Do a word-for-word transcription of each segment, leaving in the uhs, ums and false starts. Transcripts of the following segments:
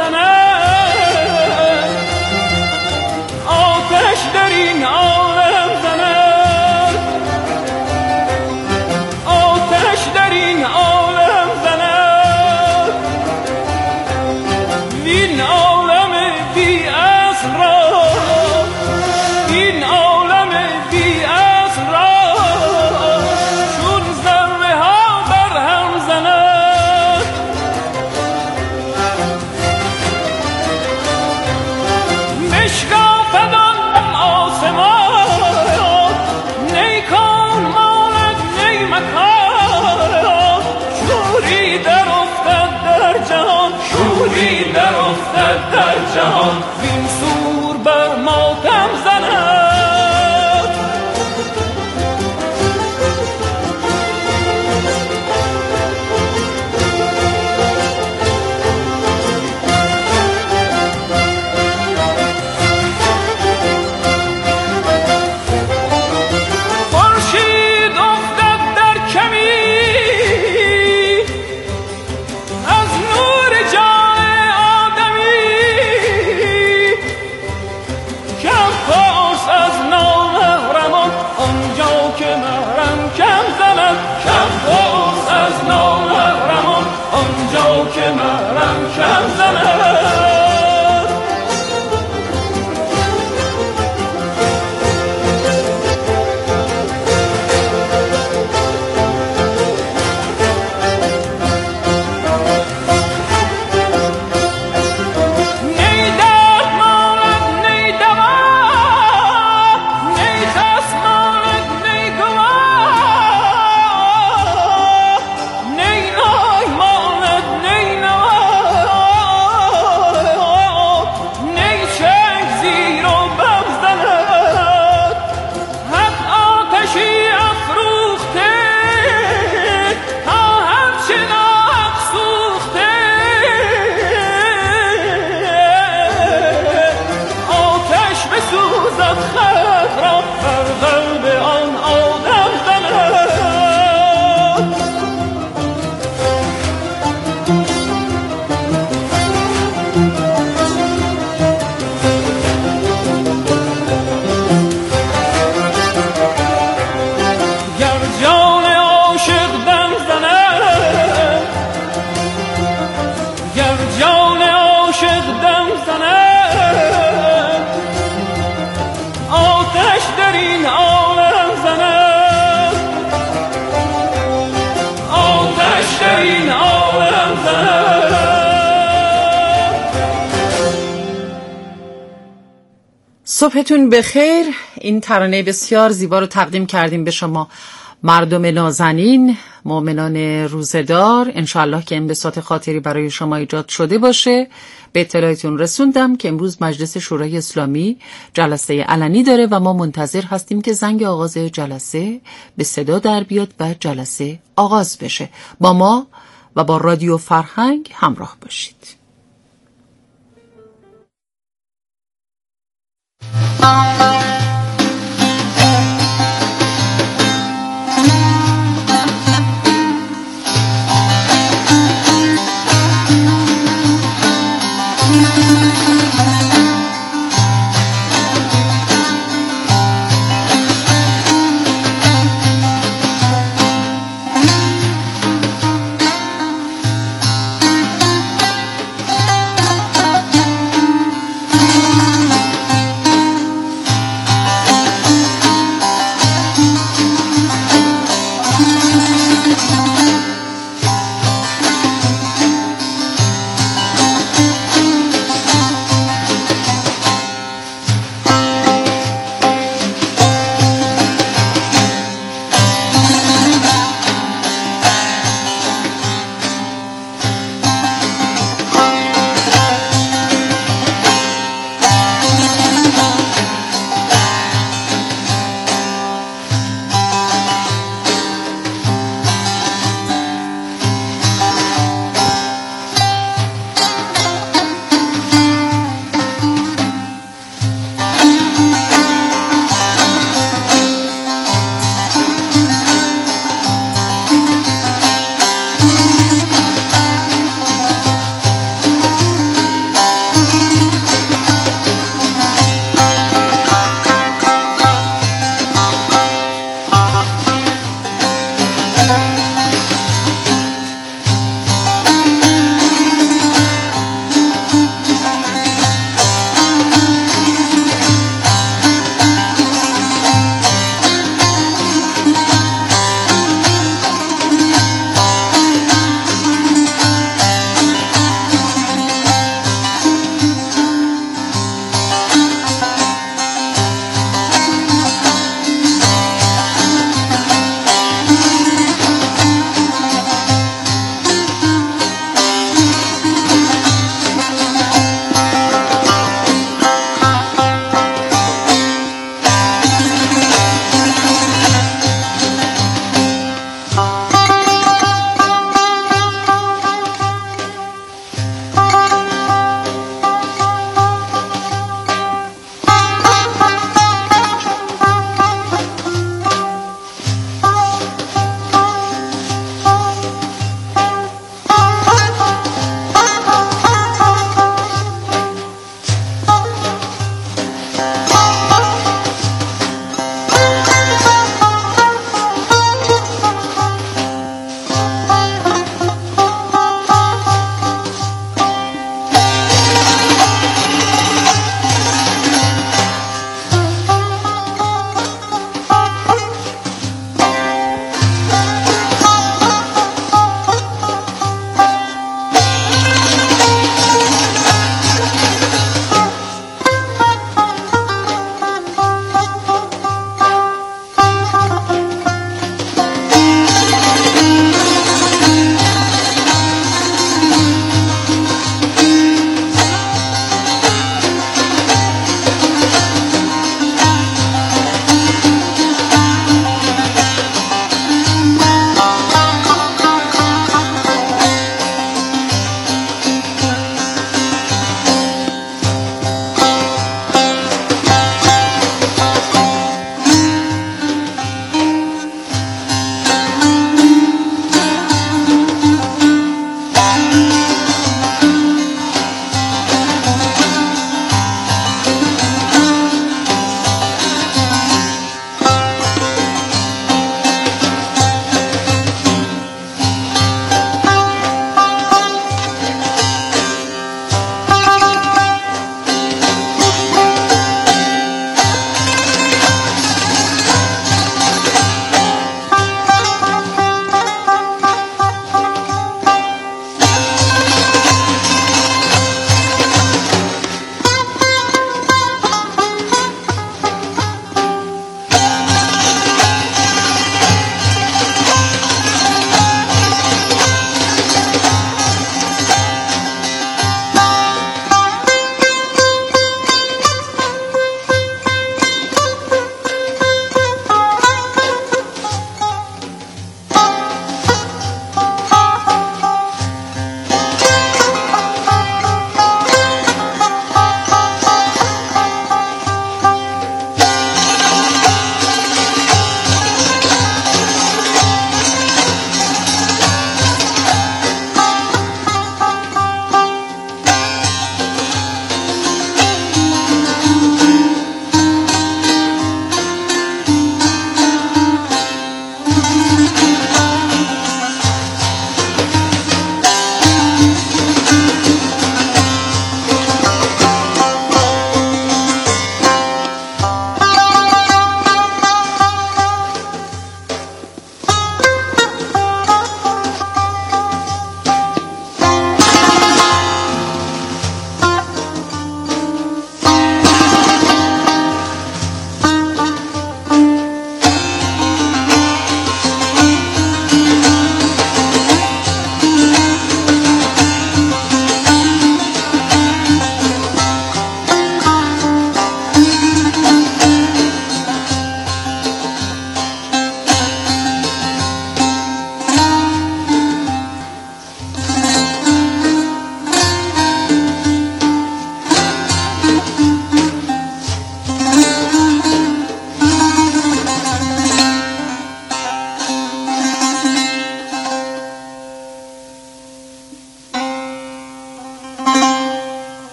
جهان وین سور بر ماتم زند. خورشید افتد در کمی از نور جان آدمی، کم پاس از نامحرمان آنجا که محرم کم زند. کم پاس از نامحرمان آنجا که محرم کم زند. صبحتون بخیر. این ترانه بسیار زیبا رو تقدیم کردیم به شما مردم نازنین، مؤمنان روزدار. انشالله که انبساط خاطری برای شما ایجاد شده باشه. به اطلاعتون رسوندم که امروز مجلس شورای اسلامی جلسه علنی داره و ما منتظر هستیم که زنگ آغاز جلسه به صدا در بیاد و جلسه آغاز بشه. با ما و با رادیو فرهنگ همراه باشید.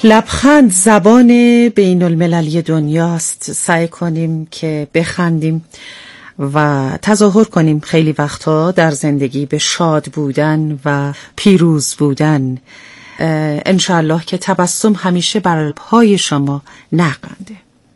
لبخند زبان بین المللی دنیاست. سعی کنیم که بخندیم و تظاهر کنیم خیلی وقتا در زندگی به شاد بودن و پیروز بودن. انشالله که تبسم همیشه بر پای شما نقنده.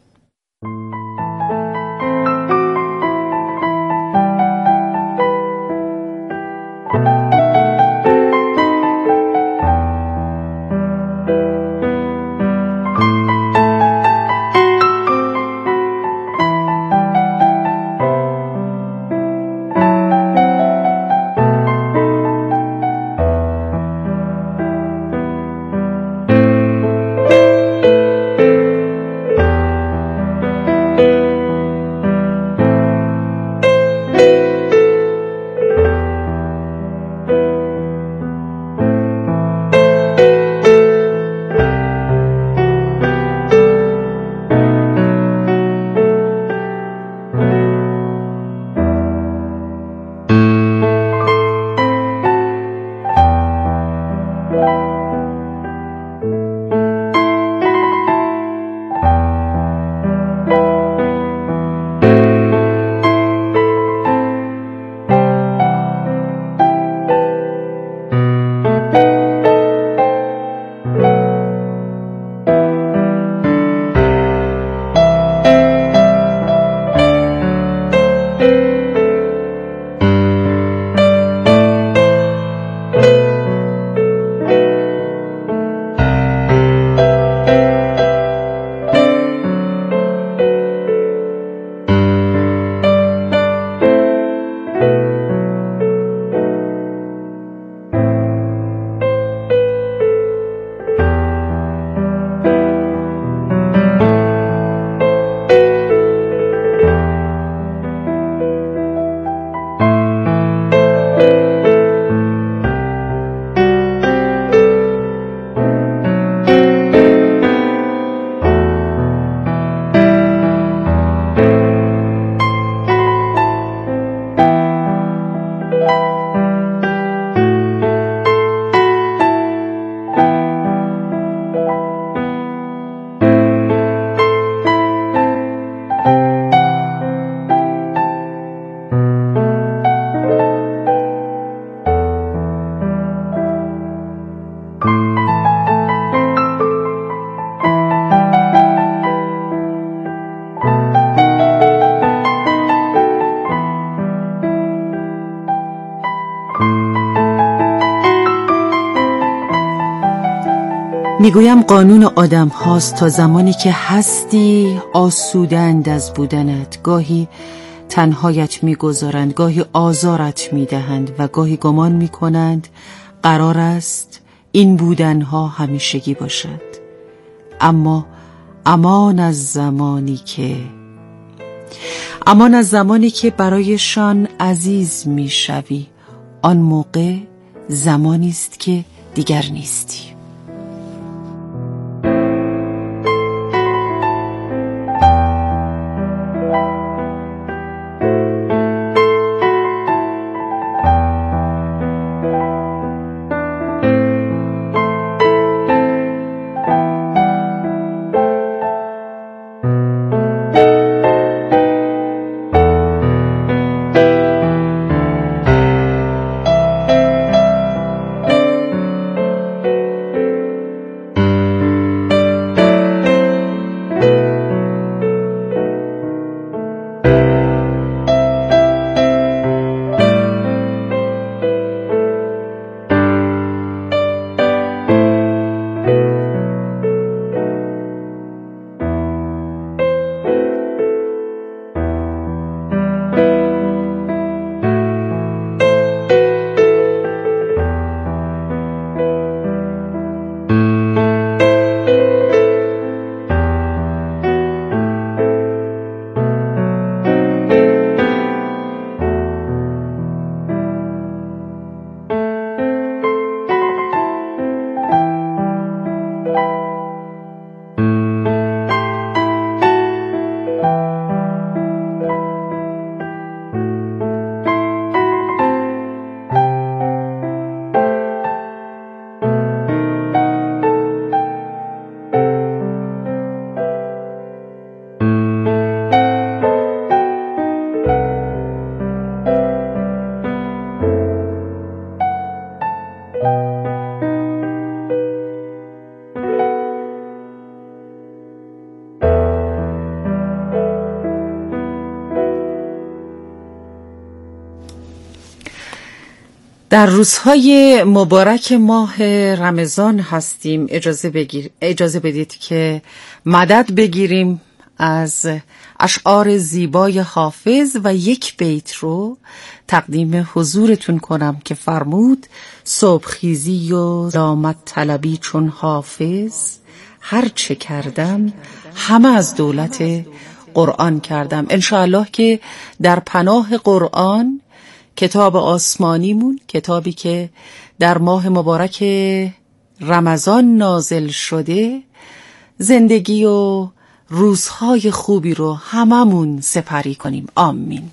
میگویم قانون آدم هاست تا زمانی که هستی آسودند از بودنت. گاهی تنهایت میگذارند، گاهی آزارت میدهند و گاهی گمان میکنند قرار است این بودنها همیشگی باشد. اما امان از زمانی که امان از زمانی که برایشان عزیز میشوی، آن موقع زمانی است که دیگر نیستی. در روزهای مبارک ماه رمضان هستیم. اجازه, بگیر... اجازه بدید که مدد بگیریم از اشعار زیبای حافظ و یک بیت رو تقدیم حضورتون کنم که فرمود: صبحخیزی و دامت طلبی چون حافظ، هر چه کردم همه از دولت قرآن کردم. انشاءالله که در پناه قرآن، کتاب آسمانیمون، کتابی که در ماه مبارک رمضان نازل شده، زندگی و روزهای خوبی رو هممون سپری کنیم. آمین.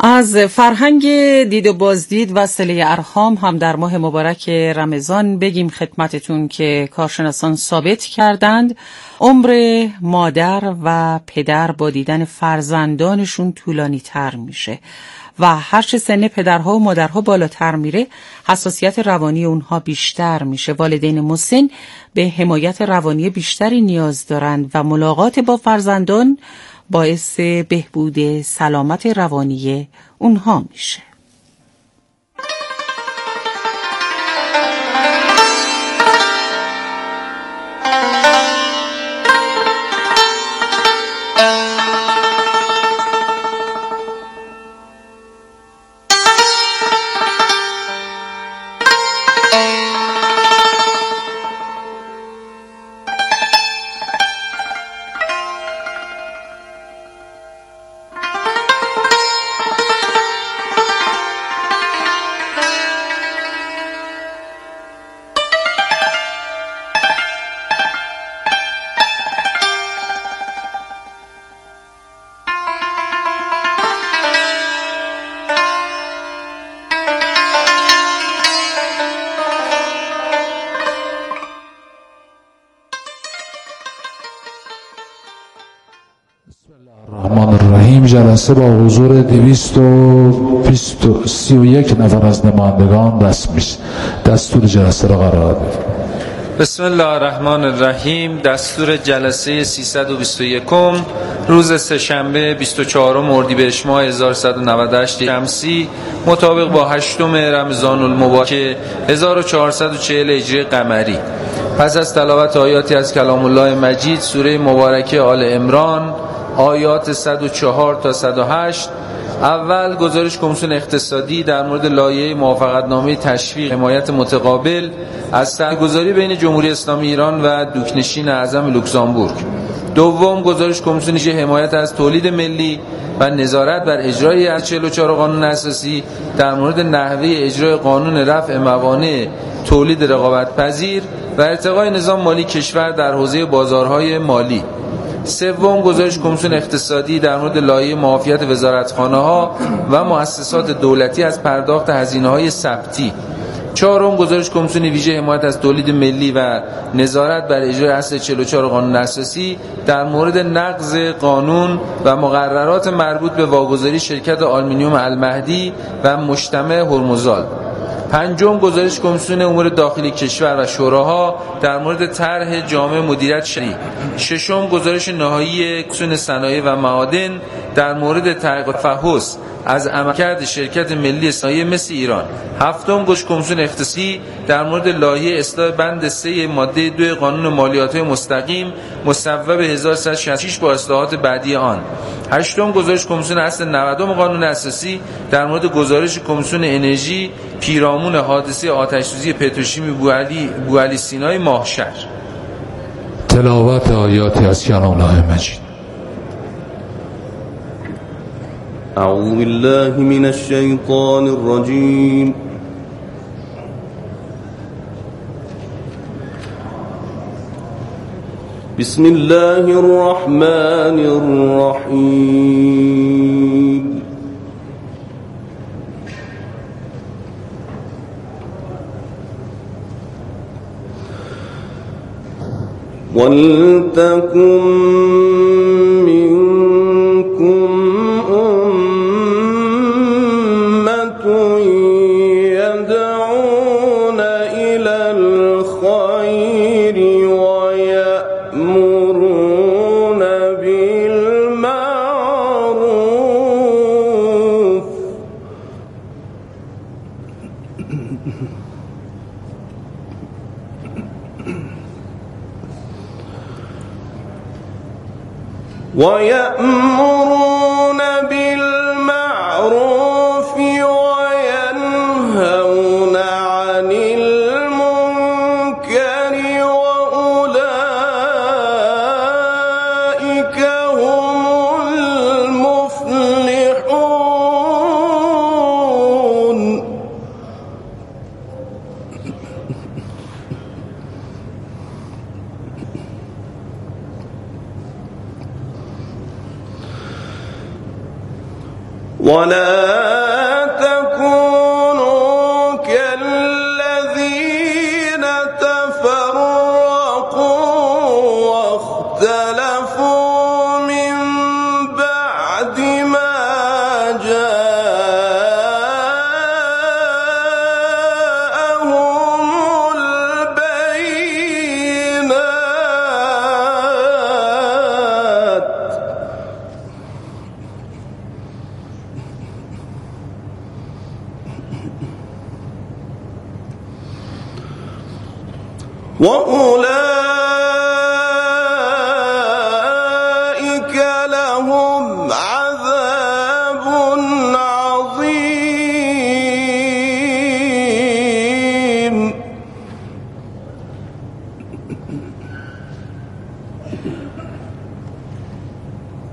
از فرهنگ دید و بازدید و صله ارحام هم در ماه مبارک رمضان بگیم خدمتتون که کارشناسان ثابت کردند عمر مادر و پدر با دیدن فرزندانشون طولانی تر میشه و هرچه سن پدرها و مادرها بالاتر میره حساسیت روانی اونها بیشتر میشه. والدین مسن به حمایت روانی بیشتری نیاز دارند و ملاقات با فرزندان باعث بهبود سلامت روانی اونها میشه. الرحمن الرحیم. جلسه با حضور دویست و سی و یک نفر از نمایندگان رسمی است. دستور جلسه را قرار بدید. بسم الله الرحمن الرحیم. دستور جلسه سیصد و بیست و یک روز سه‌شنبه بیست و چهارم اردیبهشت ماه هزار و سیصد و نود و هشت شمسی مطابق با هشتم رمضان المبارک هزار و چهارصد و چهل هجری قمری. پس از تلاوت آیاتی از کلام الله مجید سوره مبارکه آل عمران آیات صد و چهار تا صد و هشت، اول گزارش کمیسیون اقتصادی در مورد لایحه موافقتنامه تشویق حمایت متقابل از سرگذاری بین جمهوری اسلامی ایران و دوک‌نشین اعظم لوکزامبورگ. دوم گزارش کمیسیون حمایت از تولید ملی و نظارت بر اجرای از چهل و چهار قانون اساسی در مورد نحوه اجرای قانون رفع موانع تولید رقابت پذیر و ارتقای نظام مالی کشور در حوزه بازارهای مالی. سوم گزارش کمیسیون اقتصادی در مورد لایحه معافیت وزارتخانه‌ها و مؤسسات دولتی از پرداخت هزینه‌های ثبتی. چهارم گزارش کمیسیون ویژه حمایت از تولید ملی و نظارت بر اجرای اصل چهل و چهار قانون اساسی در مورد نقض قانون و مقررات مربوط به واگذاری شرکت آلومینیوم المهدی و مجتمع هرمزگان. پنجم گزارش کمیسیون امور داخلی کشور و شوراها در مورد طرح جامع مدیریت شهری. ششم گزارش نهایی کمیسیون صنایع و معادن در مورد تحقیق فحص از عملکرد شرکت ملی صنایع مس ایران. هفتم گزارش کمیسیون اقتصادی در مورد لایحه اصلاح بند سه ماده دو قانون مالیات‌های مستقیم مصوب هزار و سیصد و شصت و شش با اصلاحات بعدی آن. هشتم گزارش کمیسیون اصل نود قانون اساسی در مورد گزارش کمیسیون انرژی پیرامون حادثه آتش‌سوزی پتروشیمی بوعلی بوعلی سینای ماهشهر. تلاوت آیاتی از کلام الله مجید. اعوذ بالله من الشیطان الرجیم. بسم الله الرحمن الرحیم. وَلْتَكُن مِّنكُمْ أُمَّةٌ يَدْعُونَ إِلَى الْخَيْرِ وَيَأْمُرُونَ بِالْمَعْرُوفِ وَيَأْمُرُونَ بِالْمَعْرُوفِ وَيَنْهَوْنَ عَنِ الْمُنكَرِ وَأُولَئِكَ هُمُ الْمُفْلِحُونَ. ولا تكونوا كالذين تفرقوا واختلفوا من بعد ما جاءهم البينات وأولئك لهم عذاب عظيم.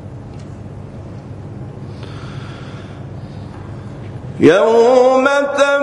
يوم تبدأ